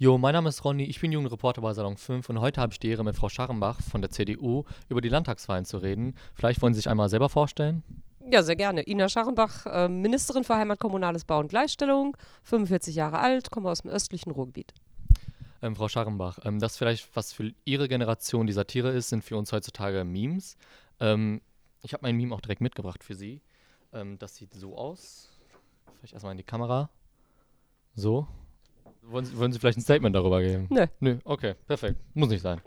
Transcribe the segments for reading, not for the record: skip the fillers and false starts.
Jo, mein Name ist Ronny, ich bin Jugendreporter bei Salon 5 und heute habe ich die Ehre, mit Frau Scharrenbach von der CDU über die Landtagswahlen zu reden. Vielleicht wollen Sie sich einmal selber vorstellen? Ja, sehr gerne. Ina Scharrenbach, Ministerin für Heimat, Kommunales Bau und Gleichstellung, 45 Jahre alt, komme aus dem östlichen Ruhrgebiet. Frau Scharrenbach, das vielleicht, was für Ihre Generation die Satire ist, sind für uns heutzutage Memes. Ich habe mein Meme auch direkt mitgebracht für Sie. Das sieht so aus. Vielleicht erstmal in die Kamera. So. Wollen Sie vielleicht ein Statement darüber geben? Nö, okay, perfekt. Muss nicht sein.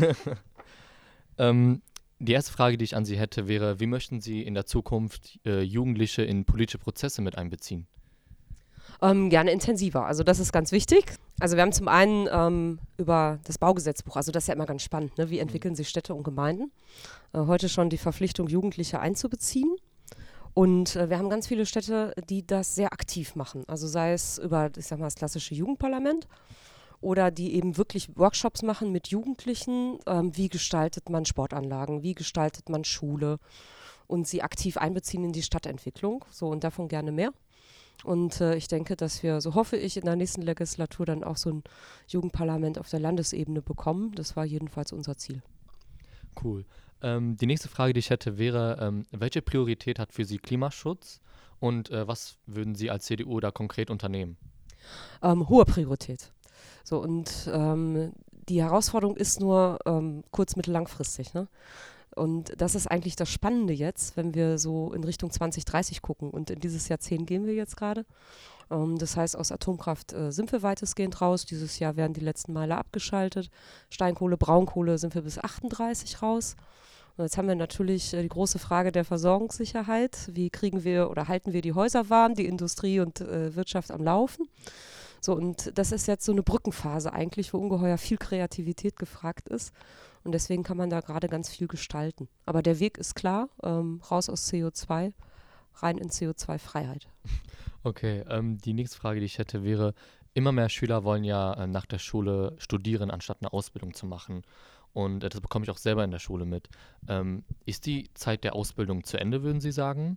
Die erste Frage, die ich an Sie hätte, wäre, wie möchten Sie in der Zukunft Jugendliche in politische Prozesse mit einbeziehen? Gerne intensiver. Also das ist ganz wichtig. Also wir haben zum einen über das Baugesetzbuch, also das ist ja immer ganz spannend, ne? Wie entwickeln sich Städte und Gemeinden? Heute schon die Verpflichtung, Jugendliche einzubeziehen. Und wir haben ganz viele Städte, die das sehr aktiv machen. Also sei es über, ich sag mal, das klassische Jugendparlament oder die eben wirklich Workshops machen mit Jugendlichen. Wie gestaltet man Sportanlagen? Wie gestaltet man Schule? Und sie aktiv einbeziehen in die Stadtentwicklung. So, und davon gerne mehr. Und ich denke, dass wir, so hoffe ich, in der nächsten Legislatur dann auch so ein Jugendparlament auf der Landesebene bekommen. Das war jedenfalls unser Ziel. Cool. Die nächste Frage, die ich hätte, wäre, welche Priorität hat für Sie Klimaschutz und was würden Sie als CDU da konkret unternehmen? Hohe Priorität. So, und die Herausforderung ist nur kurz-, mittel-, langfristig, ne? Und das ist eigentlich das Spannende jetzt, wenn wir so in Richtung 2030 gucken. Und in dieses Jahrzehnt gehen wir jetzt gerade. Das heißt, aus Atomkraft sind wir weitestgehend raus. Dieses Jahr werden die letzten Male abgeschaltet. Steinkohle, Braunkohle sind wir bis 38 raus. Und jetzt haben wir natürlich die große Frage der Versorgungssicherheit. Wie kriegen wir oder halten wir die Häuser warm, die Industrie und Wirtschaft am Laufen? So, und das ist jetzt so eine Brückenphase eigentlich, wo ungeheuer viel Kreativität gefragt ist. Und deswegen kann man da gerade ganz viel gestalten. Aber der Weg ist klar, raus aus CO2, rein in CO2-Freiheit. Okay, die nächste Frage, die ich hätte, wäre, immer mehr Schüler wollen ja nach der Schule studieren, anstatt eine Ausbildung zu machen. Und das bekomme ich auch selber in der Schule mit. Ist die Zeit der Ausbildung zu Ende, würden Sie sagen?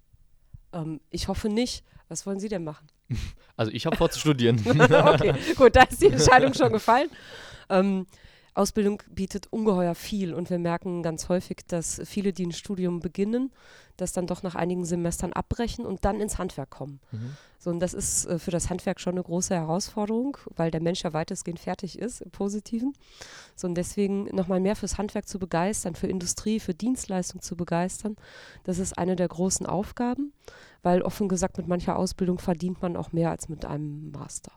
Ich hoffe nicht. Was wollen Sie denn machen? Also ich habe vor zu studieren. Okay, gut, da ist die Entscheidung schon gefallen. Ausbildung bietet ungeheuer viel und wir merken ganz häufig, dass viele, die ein Studium beginnen, das dann doch nach einigen Semestern abbrechen und dann ins Handwerk kommen. So, und das ist für das Handwerk schon eine große Herausforderung, weil der Mensch ja weitestgehend fertig ist, im Positiven. So, und deswegen nochmal mehr fürs Handwerk zu begeistern, für Industrie, für Dienstleistung zu begeistern, das ist eine der großen Aufgaben, weil offen gesagt mit mancher Ausbildung verdient man auch mehr als mit einem Master.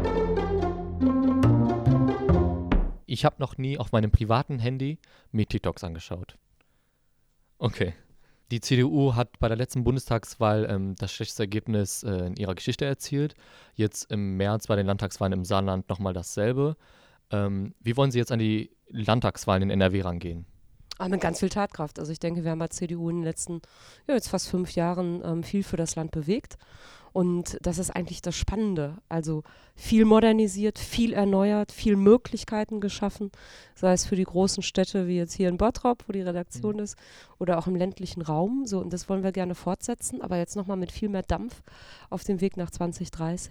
Ich habe noch nie auf meinem privaten Handy mir TikToks angeschaut. Okay. Die CDU hat bei der letzten Bundestagswahl das schlechteste Ergebnis in ihrer Geschichte erzielt. Jetzt im März bei den Landtagswahlen im Saarland nochmal dasselbe. Wie wollen Sie jetzt an die Landtagswahlen in NRW rangehen? Mit ganz viel Tatkraft. Also ich denke, wir haben als CDU in den letzten, jetzt fast 5 Jahren viel für das Land bewegt. Und das ist eigentlich das Spannende. Also viel modernisiert, viel erneuert, viel Möglichkeiten geschaffen, sei es für die großen Städte wie jetzt hier in Bottrop, wo die Redaktion ist, oder auch im ländlichen Raum. So, und das wollen wir gerne fortsetzen, aber jetzt nochmal mit viel mehr Dampf auf dem Weg nach 2030.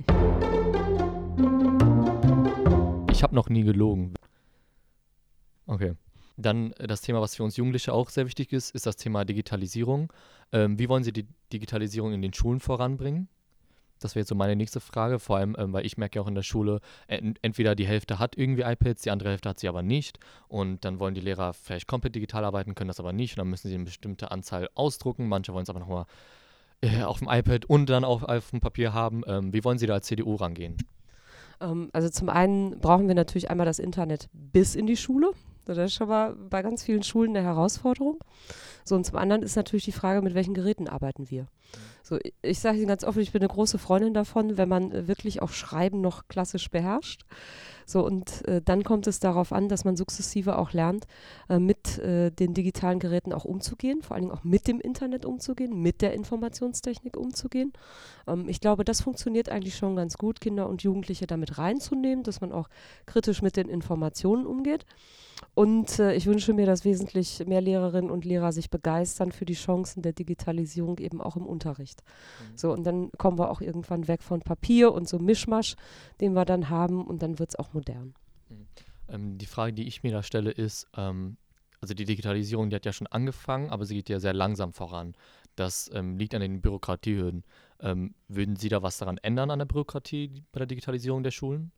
Ich habe noch nie gelogen. Okay. Dann das Thema, was für uns Jugendliche auch sehr wichtig ist, ist das Thema Digitalisierung. Wie wollen Sie die Digitalisierung in den Schulen voranbringen? Das wäre jetzt so meine nächste Frage, vor allem, weil ich merke ja auch in der Schule, entweder die Hälfte hat irgendwie iPads, die andere Hälfte hat sie aber nicht. Und dann wollen die Lehrer vielleicht komplett digital arbeiten, können das aber nicht. Und dann müssen sie eine bestimmte Anzahl ausdrucken. Manche wollen es aber nochmal auf dem iPad und dann auch auf dem Papier haben. Wie wollen Sie da als CDU rangehen? Also zum einen brauchen wir natürlich einmal das Internet bis in die Schule. Das ist schon mal bei ganz vielen Schulen eine Herausforderung. So, und zum anderen ist natürlich die Frage, mit welchen Geräten arbeiten wir. So, ich sage Ihnen ganz offen, ich bin eine große Freundin davon, wenn man wirklich auch Schreiben noch klassisch beherrscht. So, und dann kommt es darauf an, dass man sukzessive auch lernt, mit den digitalen Geräten auch umzugehen, vor allen Dingen auch mit dem Internet umzugehen, mit der Informationstechnik umzugehen. Ich glaube, das funktioniert eigentlich schon ganz gut, Kinder und Jugendliche damit reinzunehmen, dass man auch kritisch mit den Informationen umgeht. Und ich wünsche mir, dass wesentlich mehr Lehrerinnen und Lehrer sich begeistern für die Chancen der Digitalisierung eben auch im Unterricht. So, und dann kommen wir auch irgendwann weg von Papier und so Mischmasch, den wir dann haben, und dann wird es auch modern. Die Frage, die ich mir da stelle, ist, also die Digitalisierung, die hat ja schon angefangen, aber sie geht ja sehr langsam voran. Das liegt an den Bürokratiehürden. Würden Sie da was daran ändern an der Bürokratie bei der Digitalisierung der Schulen?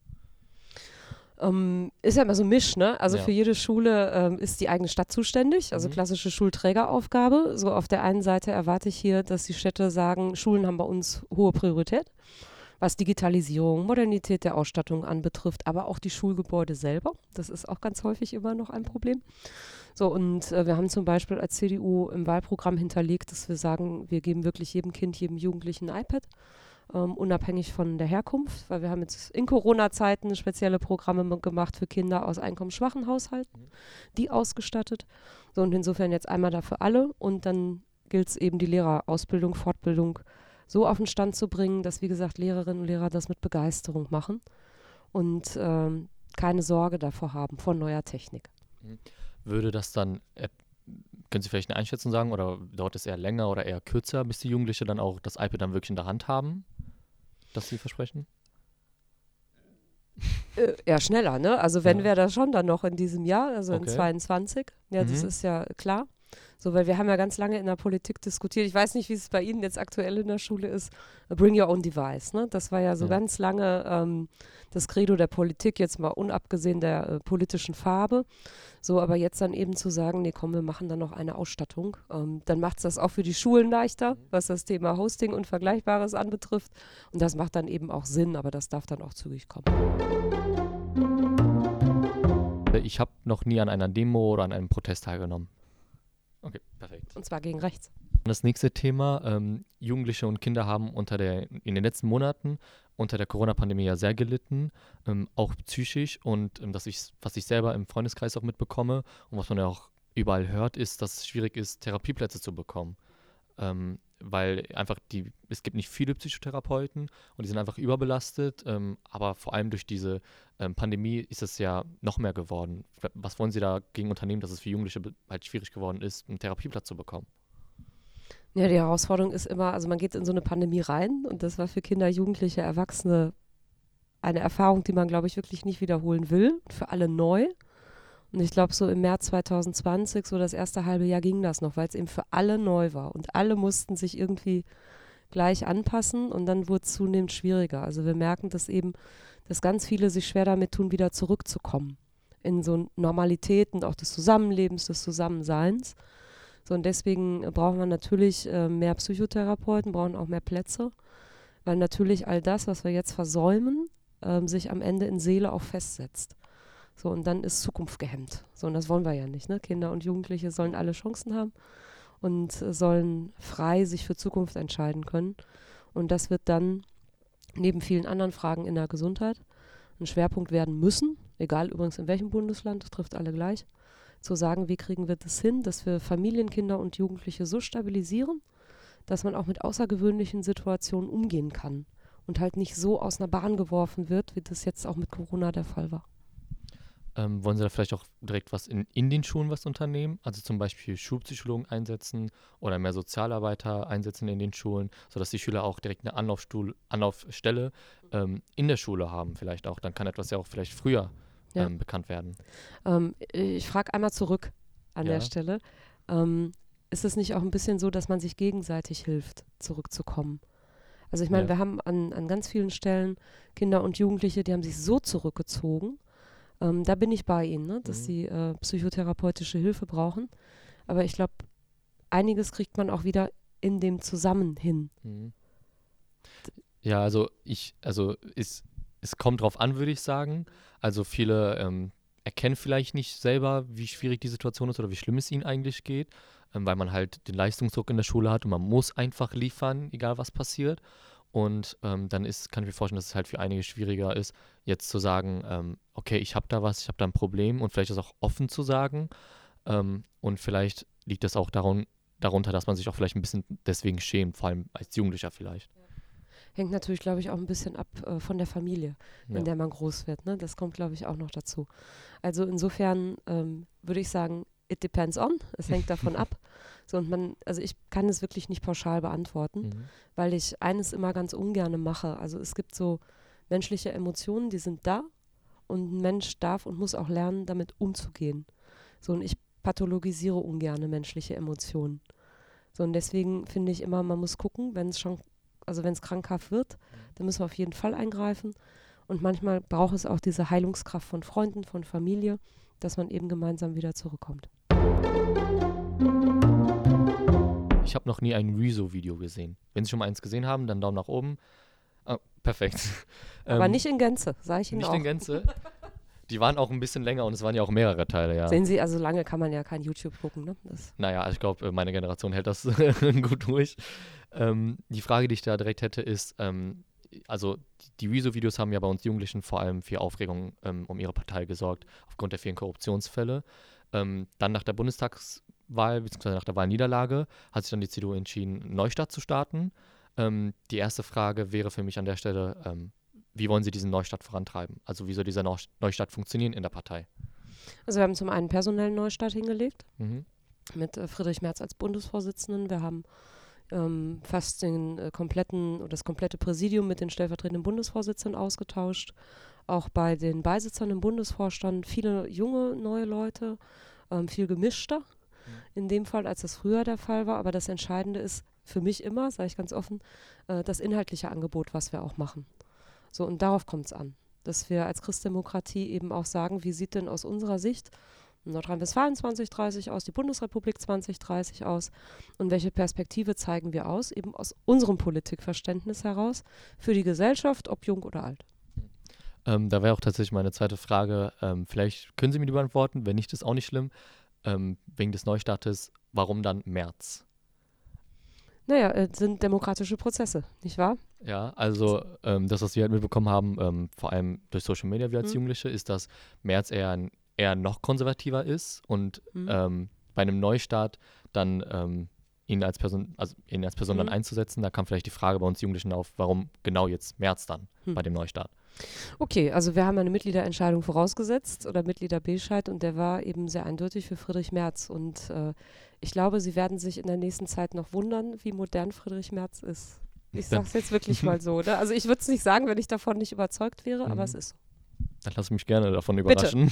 Ist ja immer so Misch, ne? Also Ja. für jede Schule ist die eigene Stadt zuständig, also klassische Schulträgeraufgabe. So, auf der einen Seite erwarte ich hier, dass die Städte sagen, Schulen haben bei uns hohe Priorität, was Digitalisierung, Modernität der Ausstattung anbetrifft, aber auch die Schulgebäude selber. Das ist auch ganz häufig immer noch ein Problem. So, und wir haben zum Beispiel als CDU im Wahlprogramm hinterlegt, dass wir sagen, wir geben wirklich jedem Kind, jedem Jugendlichen ein iPad. Unabhängig von der Herkunft, weil wir haben jetzt in Corona-Zeiten spezielle Programme gemacht für Kinder aus einkommensschwachen Haushalten, die ausgestattet. So, und insofern jetzt einmal dafür alle, und dann gilt es eben, die Lehrerausbildung, Fortbildung so auf den Stand zu bringen, dass, wie gesagt, Lehrerinnen und Lehrer das mit Begeisterung machen und keine Sorge davor haben, vor neuer Technik. Würde das dann, können Sie vielleicht eine Einschätzung sagen, oder dauert es eher länger oder eher kürzer, bis die Jugendliche dann auch das iPad dann wirklich in der Hand haben, das Sie versprechen? Eher schneller, ne? Also wenn Ja. wir das schon dann noch in diesem Jahr, also in Okay. 22, ja, das ist ja klar. So, weil wir haben ja ganz lange in der Politik diskutiert. Ich weiß nicht, wie es bei Ihnen jetzt aktuell in der Schule ist. Bring your own device, ne? Das war ja so ganz lange das Credo der Politik, jetzt mal unabgesehen der politischen Farbe. So, aber jetzt dann eben zu sagen, nee, komm, wir machen dann noch eine Ausstattung. Dann macht es das auch für die Schulen leichter, was das Thema Hosting und Vergleichbares anbetrifft. Und das macht dann eben auch Sinn, aber das darf dann auch zügig kommen. Ich habe noch nie an einer Demo oder an einem Protest teilgenommen. Okay, perfekt. Und zwar gegen rechts. Das nächste Thema, Jugendliche und Kinder haben in den letzten Monaten unter der Corona-Pandemie ja sehr gelitten, auch psychisch, und was ich selber im Freundeskreis auch mitbekomme und was man ja auch überall hört, ist, dass es schwierig ist, Therapieplätze zu bekommen, weil einfach es gibt nicht viele Psychotherapeuten und die sind einfach überbelastet, aber vor allem durch diese Pandemie ist es ja noch mehr geworden. Was wollen Sie dagegen unternehmen, dass es für Jugendliche halt schwierig geworden ist, einen Therapieplatz zu bekommen? Ja, die Herausforderung ist immer, also man geht in so eine Pandemie rein, und das war für Kinder, Jugendliche, Erwachsene eine Erfahrung, die man, glaube ich, wirklich nicht wiederholen will, für alle neu. Und ich glaube, so im März 2020, so das erste halbe Jahr ging das noch, weil es eben für alle neu war und alle mussten sich irgendwie gleich anpassen, und dann wurde es zunehmend schwieriger. Also wir merken, dass ganz viele sich schwer damit tun, wieder zurückzukommen in so Normalitäten auch des Zusammenlebens, des Zusammenseins. So, und deswegen brauchen wir natürlich mehr Psychotherapeuten, brauchen auch mehr Plätze, weil natürlich all das, was wir jetzt versäumen, sich am Ende in Seele auch festsetzt. So, und dann ist Zukunft gehemmt. So, und das wollen wir ja nicht, ne? Kinder und Jugendliche sollen alle Chancen haben und sollen frei sich für Zukunft entscheiden können. Und das wird dann neben vielen anderen Fragen in der Gesundheit ein Schwerpunkt werden müssen, egal übrigens in welchem Bundesland, das trifft alle gleich, zu sagen, wie kriegen wir das hin, dass wir Familien, Kinder und Jugendliche so stabilisieren, dass man auch mit außergewöhnlichen Situationen umgehen kann und halt nicht so aus einer Bahn geworfen wird, wie das jetzt auch mit Corona der Fall war. Wollen Sie da vielleicht auch direkt was in den Schulen was unternehmen? Also zum Beispiel Schulpsychologen einsetzen oder mehr Sozialarbeiter einsetzen in den Schulen, sodass die Schüler auch direkt eine Anlaufstelle in der Schule haben vielleicht auch. Dann kann etwas ja auch vielleicht früher bekannt werden. Ich frage einmal zurück an der Stelle. Ist es nicht auch ein bisschen so, dass man sich gegenseitig hilft, zurückzukommen? Also ich meine, wir haben an ganz vielen Stellen Kinder und Jugendliche, die haben sich so zurückgezogen. Da bin ich bei Ihnen, ne? Dass sie psychotherapeutische Hilfe brauchen. Aber ich glaube, einiges kriegt man auch wieder in dem Zusammen hin. Ja, es kommt drauf an, würde ich sagen. Also viele erkennen vielleicht nicht selber, wie schwierig die Situation ist oder wie schlimm es ihnen eigentlich geht, weil man halt den Leistungsdruck in der Schule hat und man muss einfach liefern, egal was passiert. Und dann kann ich mir vorstellen, dass es halt für einige schwieriger ist, jetzt zu sagen, okay, ich habe da was, ich habe da ein Problem und vielleicht das auch offen zu sagen. Und vielleicht liegt das auch darunter, dass man sich auch vielleicht ein bisschen deswegen schämt, vor allem als Jugendlicher vielleicht. Hängt natürlich, glaube ich, auch ein bisschen ab von der Familie, Ja. in der man groß wird. Ne? Das kommt, glaube ich, auch noch dazu. Also insofern würde ich sagen, it depends on. Es hängt davon ab. So, und also ich kann es wirklich nicht pauschal beantworten, weil ich eines immer ganz ungern mache. Also es gibt so menschliche Emotionen, die sind da und ein Mensch darf und muss auch lernen, damit umzugehen. So, und ich pathologisiere ungern menschliche Emotionen. So, und deswegen finde ich immer, man muss gucken, wenn es krankhaft wird, dann müssen wir auf jeden Fall eingreifen. Und manchmal braucht es auch diese Heilungskraft von Freunden, von Familie, dass man eben gemeinsam wieder zurückkommt. Ich habe noch nie ein Rezo-Video gesehen. Wenn Sie schon mal eins gesehen haben, dann Daumen nach oben. Ah, perfekt. Aber nicht in Gänze, sage ich Ihnen auch. Nicht in Gänze. Die waren auch ein bisschen länger und es waren ja auch mehrere Teile, ja. Sehen Sie, also lange kann man ja kein YouTube gucken, ne? Naja, ich glaube, meine Generation hält das gut durch. Die Frage, die ich da direkt hätte, ist, also die Rezo-Videos haben ja bei uns Jugendlichen vor allem für Aufregung um ihre Partei gesorgt, aufgrund der vielen Korruptionsfälle. Dann nach der Bundestagswahl, beziehungsweise nach der Wahlniederlage, hat sich dann die CDU entschieden, einen Neustart zu starten. Die erste Frage wäre für mich an der Stelle, wie wollen Sie diesen Neustart vorantreiben? Also wie soll dieser Neustart funktionieren in der Partei? Also wir haben zum einen einen personellen Neustart hingelegt, Mhm. mit Friedrich Merz als Bundesvorsitzenden. Wir haben fast das komplette Präsidium mit den stellvertretenden Bundesvorsitzenden ausgetauscht. Auch bei den Beisitzern im Bundesvorstand viele junge, neue Leute, viel gemischter in dem Fall, als das früher der Fall war. Aber das Entscheidende ist für mich immer, sage ich ganz offen, das inhaltliche Angebot, was wir auch machen. So, und darauf kommt es an, dass wir als Christdemokratie eben auch sagen, wie sieht denn aus unserer Sicht Nordrhein-Westfalen 2030 aus, die Bundesrepublik 2030 aus und welche Perspektive zeigen wir aus, eben aus unserem Politikverständnis heraus, für die Gesellschaft, ob jung oder alt. Da wäre auch tatsächlich meine zweite Frage, vielleicht können Sie mir die beantworten, wenn nicht, ist auch nicht schlimm, wegen des Neustartes, warum dann März? Naja, es sind demokratische Prozesse, nicht wahr? Ja, also das, was wir halt mitbekommen haben, vor allem durch Social Media, wir als Jugendliche, ist, dass Merz eher noch konservativer ist und bei einem Neustart dann ihn als Person dann einzusetzen, da kam vielleicht die Frage bei uns Jugendlichen auf, warum genau jetzt Merz dann bei dem Neustart? Okay, also wir haben eine Mitgliederentscheidung vorausgesetzt oder Mitgliederbescheid und der war eben sehr eindeutig für Friedrich Merz und ich glaube, Sie werden sich in der nächsten Zeit noch wundern, wie modern Friedrich Merz ist. Ich sage es jetzt wirklich mal so. Ne? Also ich würde es nicht sagen, wenn ich davon nicht überzeugt wäre, aber es ist so. Dann lass mich gerne davon überraschen.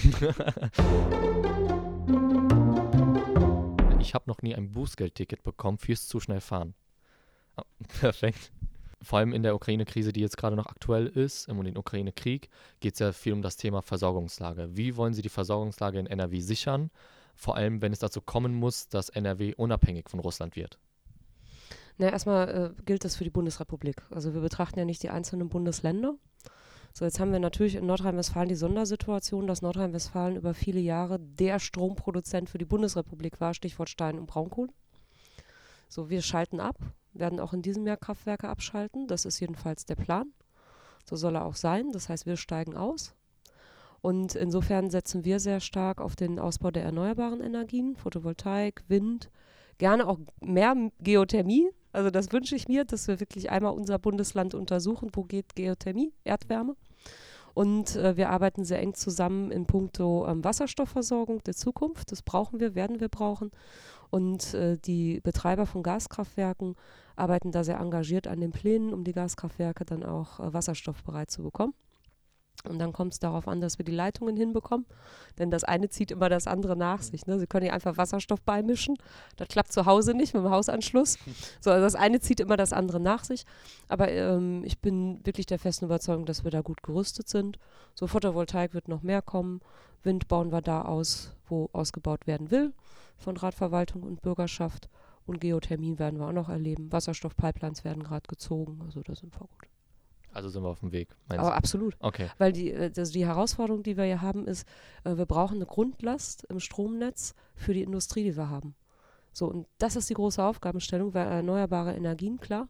Ich habe noch nie ein Bußgeldticket bekommen fürs zu schnell fahren. Oh, perfekt. Vor allem in der Ukraine-Krise, die jetzt gerade noch aktuell ist, und den Ukraine-Krieg, geht es ja viel um das Thema Versorgungslage. Wie wollen Sie die Versorgungslage in NRW sichern? Vor allem, wenn es dazu kommen muss, dass NRW unabhängig von Russland wird. Na, erstmal gilt das für die Bundesrepublik. Also wir betrachten ja nicht die einzelnen Bundesländer. So, jetzt haben wir natürlich in Nordrhein-Westfalen die Sondersituation, dass Nordrhein-Westfalen über viele Jahre der Stromproduzent für die Bundesrepublik war, Stichwort Stein- und Braunkohle. So, wir schalten ab, werden auch in diesem Jahr Kraftwerke abschalten. Das ist jedenfalls der Plan. So soll er auch sein. Das heißt, wir steigen aus. Und insofern setzen wir sehr stark auf den Ausbau der erneuerbaren Energien, Photovoltaik, Wind, gerne auch mehr Geothermie. Also das wünsche ich mir, dass wir wirklich einmal unser Bundesland untersuchen, wo geht Geothermie, Erdwärme. Und wir arbeiten sehr eng zusammen in puncto Wasserstoffversorgung der Zukunft. Das brauchen wir, werden wir brauchen. Und die Betreiber von Gaskraftwerken arbeiten da sehr engagiert an den Plänen, um die Gaskraftwerke dann auch wasserstoffbereit zu bekommen. Und dann kommt es darauf an, dass wir die Leitungen hinbekommen, denn das eine zieht immer das andere nach sich. Ne? Sie können ja einfach Wasserstoff beimischen, das klappt zu Hause nicht mit dem Hausanschluss. So, also das eine zieht immer das andere nach sich. Aber ich bin wirklich der festen Überzeugung, dass wir da gut gerüstet sind. So, Photovoltaik wird noch mehr kommen, Wind bauen wir da aus, wo ausgebaut werden will, von Radverwaltung und Bürgerschaft. Und Geothermie werden wir auch noch erleben. Wasserstoffpipelines werden gerade gezogen, also da sind wir gut. Also sind wir auf dem Weg, meinst Aber du? absolut. Okay. Weil die Herausforderung, die wir hier haben, ist, wir brauchen eine Grundlast im Stromnetz für die Industrie, die wir haben. So, und das ist die große Aufgabenstellung, weil erneuerbare Energien, klar,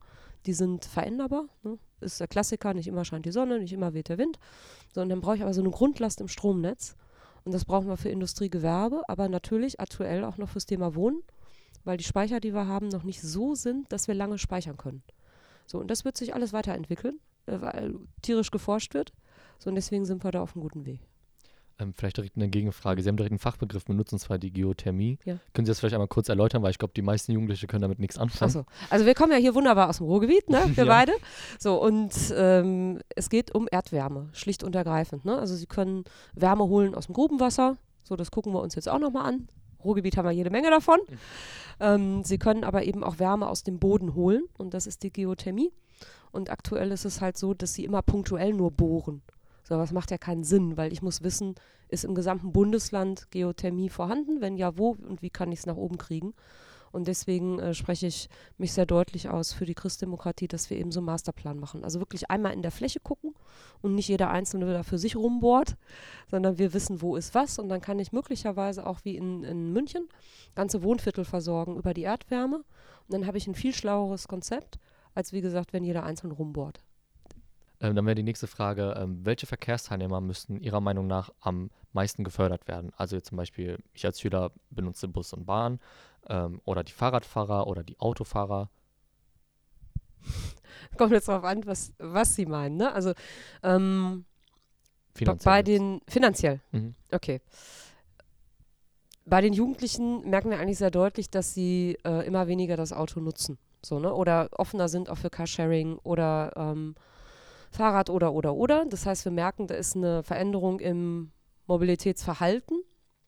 die sind veränderbar. Ne? Ist der Klassiker, nicht immer scheint die Sonne, nicht immer weht der Wind. So, und dann brauche ich aber so eine Grundlast im Stromnetz. Und das brauchen wir für Industriegewerbe, aber natürlich aktuell auch noch fürs Thema Wohnen, weil die Speicher, die wir haben, noch nicht so sind, dass wir lange speichern können. So, und das wird sich alles weiterentwickeln, weil tierisch geforscht wird. So, und deswegen sind wir da auf einem guten Weg. Vielleicht direkt eine Gegenfrage. Sie haben direkt einen Fachbegriff benutzt, und zwar die Geothermie. Ja. Können Sie das vielleicht einmal kurz erläutern, weil ich glaube, die meisten Jugendliche können damit nichts anfangen. Achso. Also wir kommen ja hier wunderbar aus dem Ruhrgebiet, ne? Wir Ja. beide. So, und es geht um Erdwärme, schlicht und ergreifend. Ne? Also Sie können Wärme holen aus dem Grubenwasser. So, das gucken wir uns jetzt auch nochmal an. Ruhrgebiet haben wir jede Menge davon. Sie können aber eben auch Wärme aus dem Boden holen und das ist die Geothermie. Und aktuell ist es halt so, dass sie immer punktuell nur bohren. So, aber das macht ja keinen Sinn, weil ich muss wissen, ist im gesamten Bundesland Geothermie vorhanden? Wenn ja, wo und wie kann ich es nach oben kriegen? Und deswegen spreche ich mich sehr deutlich aus für die Christdemokratie, dass wir eben so einen Masterplan machen. Also wirklich einmal in der Fläche gucken und nicht jeder Einzelne da für sich rumbohrt, sondern wir wissen, wo ist was. Und dann kann ich möglicherweise auch wie in München ganze Wohnviertel versorgen über die Erdwärme. Und dann habe ich ein viel schlaueres Konzept, als wie gesagt, wenn jeder einzeln rumbohrt. Dann wäre die nächste Frage, welche Verkehrsteilnehmer müssten Ihrer Meinung nach am meisten gefördert werden? Also jetzt zum Beispiel, ich als Schüler benutze Bus und Bahn oder die Fahrradfahrer oder die Autofahrer. Kommt jetzt darauf an, was Sie meinen. Ne? Also Finanziell bei jetzt. den finanziell. Mhm. Okay. Bei den Jugendlichen merken wir eigentlich sehr deutlich, dass sie immer weniger das Auto nutzen. So, ne? Oder offener sind auch für Carsharing oder Fahrrad oder. Das heißt, wir merken, da ist eine Veränderung im Mobilitätsverhalten.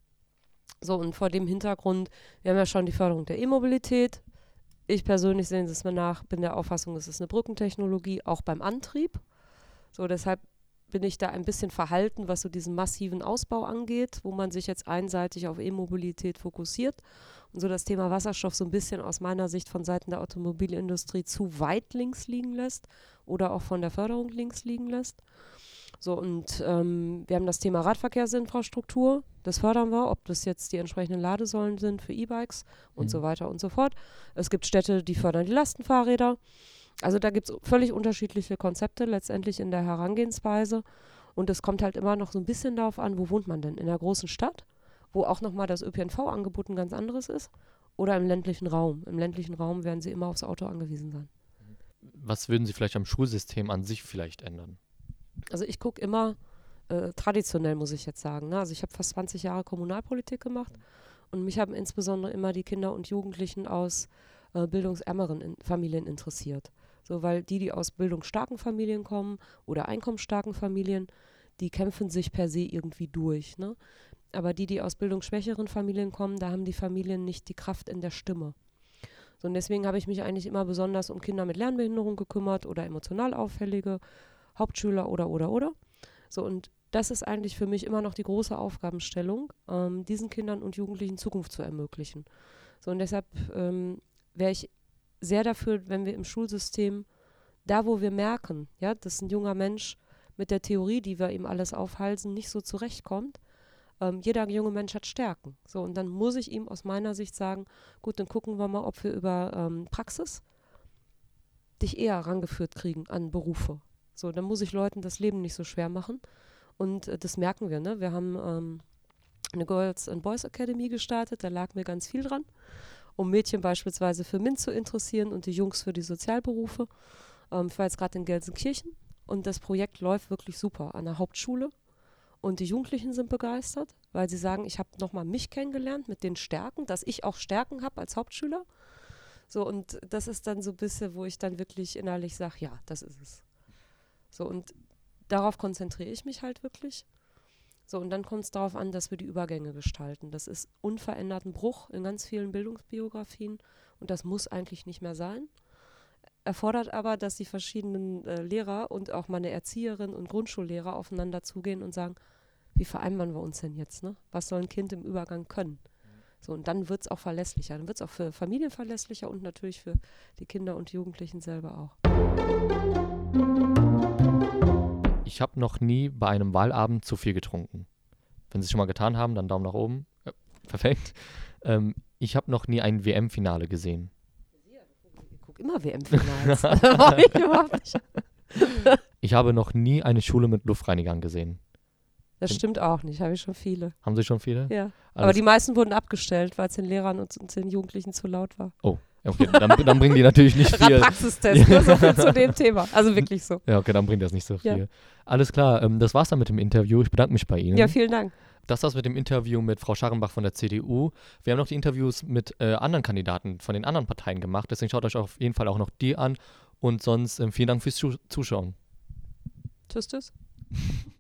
So, und vor dem Hintergrund, wir haben ja schon die Förderung der E-Mobilität. Ich persönlich, sehen Sie es mir nach, bin der Auffassung, es ist eine Brückentechnologie, auch beim Antrieb. So, deshalb bin ich da ein bisschen verhalten, was so diesen massiven Ausbau angeht, wo man sich jetzt einseitig auf E-Mobilität fokussiert und so das Thema Wasserstoff so ein bisschen aus meiner Sicht von Seiten der Automobilindustrie zu weit links liegen lässt oder auch von der Förderung links liegen lässt. So, und wir haben das Thema Radverkehrsinfrastruktur, das fördern wir, ob das jetzt die entsprechenden Ladesäulen sind für E-Bikes und so weiter und so fort. Es gibt Städte, die fördern die Lastenfahrräder. Also da gibt es völlig unterschiedliche Konzepte letztendlich in der Herangehensweise und es kommt halt immer noch so ein bisschen darauf an, wo wohnt man denn? In der großen Stadt, wo auch nochmal das ÖPNV-Angebot ein ganz anderes ist oder im ländlichen Raum? Im ländlichen Raum werden sie immer aufs Auto angewiesen sein. Was würden Sie vielleicht am Schulsystem an sich vielleicht ändern? Also ich gucke immer traditionell, muss ich jetzt sagen. Ne? Also ich habe fast 20 Jahre Kommunalpolitik gemacht und mich haben insbesondere immer die Kinder und Jugendlichen aus bildungsärmeren Familien interessiert. So, weil die aus bildungsstarken Familien kommen oder einkommensstarken Familien, die kämpfen sich per se irgendwie durch. Ne? Aber die aus bildungsschwächeren Familien kommen, da haben die Familien nicht die Kraft in der Stimme. So, und deswegen habe ich mich eigentlich immer besonders um Kinder mit Lernbehinderung gekümmert oder emotional auffällige Hauptschüler oder. So, und das ist eigentlich für mich immer noch die große Aufgabenstellung, diesen Kindern und Jugendlichen Zukunft zu ermöglichen. So, und deshalb wäre ich sehr dafür, wenn wir im Schulsystem, da wo wir merken, ja, dass ein junger Mensch mit der Theorie, die wir ihm alles aufhalsen, nicht so zurechtkommt. Jeder junge Mensch hat Stärken. So, und dann muss ich ihm aus meiner Sicht sagen, gut, dann gucken wir mal, ob wir über Praxis dich eher rangeführt kriegen an Berufe. So, dann muss ich Leuten das Leben nicht so schwer machen. Und das merken wir, ne? Wir haben eine Girls and Boys Academy gestartet, da lag mir ganz viel dran, um Mädchen beispielsweise für MINT zu interessieren und die Jungs für die Sozialberufe. Ich war jetzt gerade in Gelsenkirchen und das Projekt läuft wirklich super an der Hauptschule. Und die Jugendlichen sind begeistert, weil sie sagen, ich habe nochmal mich kennengelernt mit den Stärken, dass ich auch Stärken habe als Hauptschüler. So, und das ist dann so ein bisschen, wo ich dann wirklich innerlich sage, ja, das ist es. So, und darauf konzentriere ich mich halt wirklich. So, und dann kommt es darauf an, dass wir die Übergänge gestalten. Das ist unverändert ein Bruch in ganz vielen Bildungsbiografien und das muss eigentlich nicht mehr sein. Erfordert aber, dass die verschiedenen Lehrer und auch meine Erzieherin und Grundschullehrer aufeinander zugehen und sagen, wie vereinbaren wir uns denn jetzt? Ne? Was soll ein Kind im Übergang können? So, und dann wird es auch verlässlicher. Dann wird es auch für Familien verlässlicher und natürlich für die Kinder und Jugendlichen selber auch. Ich habe noch nie bei einem Wahlabend zu viel getrunken. Wenn Sie es schon mal getan haben, dann Daumen nach oben. Ja, perfekt. Ich habe noch nie ein WM-Finale gesehen. gucke immer WM-Finals. Da brauche ich überhaupt nicht. Ich habe noch nie eine Schule mit Luftreinigern gesehen. Das stimmt auch nicht, habe ich schon viele. Haben Sie schon viele? Ja. Aber die meisten wurden abgestellt, weil es den Lehrern und den Jugendlichen zu laut war. Oh, okay, dann bringen die natürlich nicht viel. Praxistest, nur so viel zu dem Thema. Also wirklich so. Ja, okay, dann bringt das nicht so viel. Ja. Alles klar, das war's dann mit dem Interview. Ich bedanke mich bei Ihnen. Ja, vielen Dank. Das war's mit dem Interview mit Frau Scharrenbach von der CDU. Wir haben noch die Interviews mit anderen Kandidaten von den anderen Parteien gemacht. Deswegen schaut euch auf jeden Fall auch noch die an. Und sonst vielen Dank fürs Zuschauen. Tschüss, tschüss.